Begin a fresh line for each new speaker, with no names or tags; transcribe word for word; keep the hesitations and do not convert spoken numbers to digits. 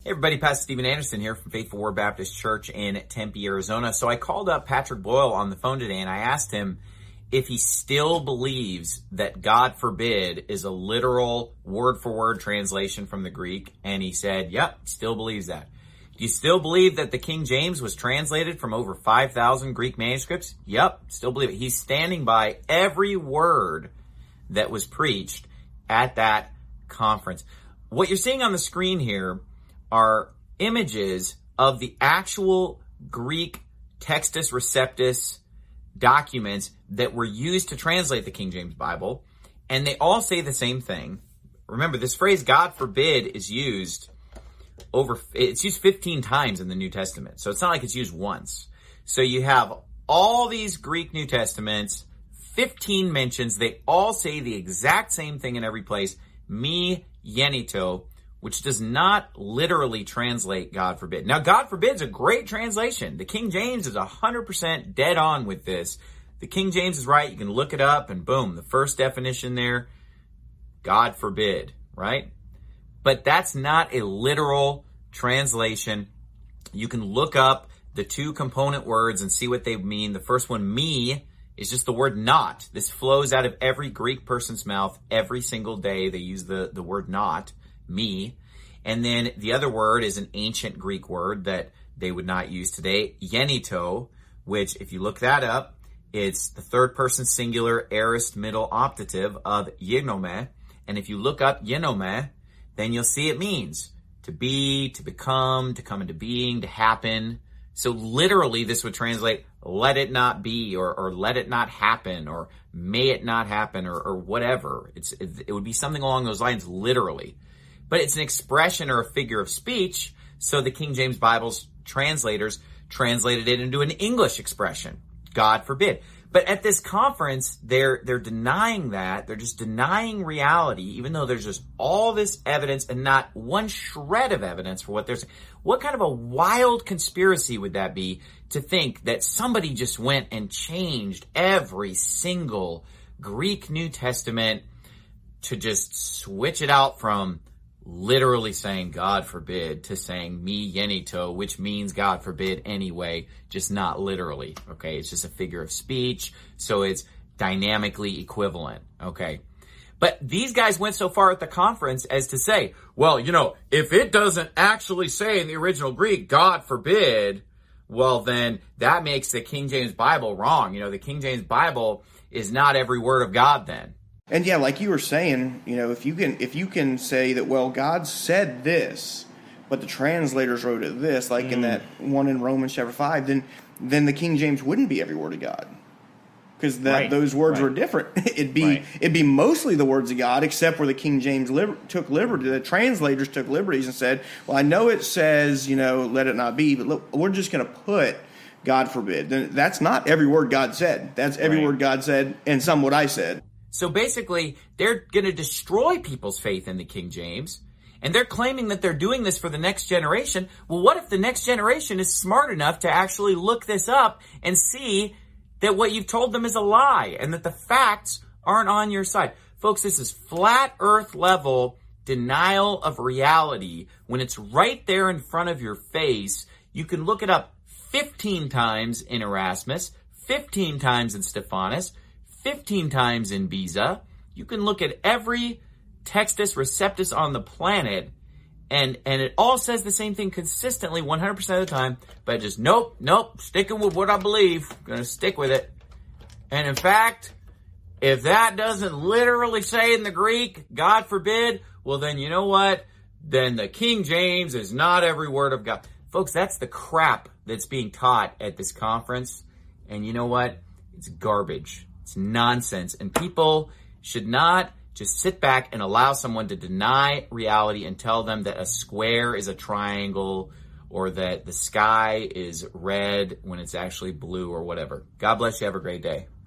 Hey everybody, Pastor Steven Anderson here from Faithful Word Baptist Church in Tempe, Arizona. So I called up Patrick Boyle on the phone today and I asked him if he still believes that God forbid is a literal word-for-word translation from the Greek. And he said, yep, still believes that. Do you still believe that the King James was translated from over five thousand Greek manuscripts? Yep, still believe it. He's standing by every word that was preached at that conference. What you're seeing on the screen here are images of the actual Greek Textus Receptus documents that were used to translate the King James Bible, and they all say the same thing. Remember, this phrase, God forbid, is used over, it's used fifteen times in the New Testament, so it's not like it's used once. So you have all these Greek New Testaments, fifteen mentions, they all say the exact same thing in every place, me genito, which does not literally translate God forbid. Now, God forbid is a great translation. The King James is one hundred percent dead on with this. The King James is right. You can look it up and boom, the first definition there, God forbid, right? But that's not a literal translation. You can look up the two component words and see what they mean. The first one, me, is just the word not. This flows out of every Greek person's mouth every single day. They use the, the word not. Me. And then the other word is an ancient Greek word that they would not use today, genito, which if you look that up, it's the third person singular aorist middle optative of genome. And if you look up genome, then you'll see it means to be, to become, to come into being, to happen. So literally this would translate, let it not be, or, or let it not happen, or may it not happen, or, or whatever. It's, it would be something along those lines, literally. But it's an expression or a figure of speech, so the King James Bible's translators translated it into an English expression. God forbid. But at this conference, they're they're denying that. They're just denying reality, even though there's just all this evidence and not one shred of evidence for what they're saying. What kind of a wild conspiracy would that be to think that somebody just went and changed every single Greek New Testament to just switch it out from literally saying God forbid to saying me genito, which means God forbid anyway, just not literally, okay? It's just a figure of speech, so it's dynamically equivalent, okay? But these guys went so far at the conference as to say, well, you know, if it doesn't actually say in the original Greek, God forbid, well, then that makes the King James Bible wrong. You know, the King James Bible is not every word of God then.
And yeah, like you were saying, you know, if you can if you can say that, well, God said this, but the translators wrote it this, like mm. in that one in Romans chapter five, then then the King James wouldn't be every word of God, because that right. those words right. were different. it'd be right. it'd be mostly the words of God, except where the King James liber- took liberty. The translators took liberties and said, well, I know it says, you know, let it not be, but look, we're just going to put God forbid. That's not every word God said. That's every right. word God said, and some what I said.
So basically, they're going to destroy people's faith in the King James, and they're claiming that they're doing this for the next generation. Well, what if the next generation is smart enough to actually look this up and see that what you've told them is a lie and that the facts aren't on your side? Folks, this is flat earth level denial of reality when it's right there in front of your face. You can look it up fifteen times in Erasmus, fifteen times in Stephanus, fifteen times in Beza. You can look at every Textus Receptus on the planet, and and it all says the same thing consistently one hundred percent of the time, but just nope, nope, sticking with what I believe, gonna stick with it. And in fact, if that doesn't literally say in the Greek, God forbid, well then you know what? Then the King James is not every word of God. Folks, that's the crap that's being taught at this conference, and you know what? It's garbage. It's nonsense, and people should not just sit back and allow someone to deny reality and tell them that a square is a triangle or that the sky is red when it's actually blue or whatever. God bless you. Have a great day.